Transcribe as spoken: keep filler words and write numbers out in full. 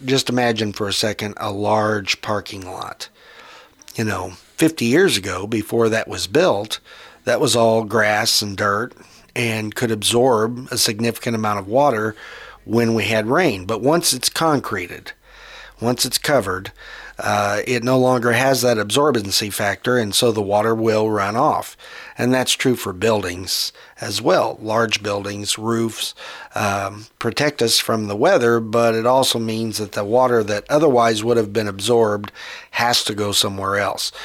just imagine for a second a large parking lot. You know, fifty years ago, before that was built, that was all grass and dirt and could absorb a significant amount of water when we had rain. But once it's concreted, once it's covered, uh, it no longer has that absorbency factor, and so the water will run off. And that's true for buildings as well. Large buildings, roofs, um, protect us from the weather, but it also means that the water that otherwise would have been absorbed has to go somewhere else.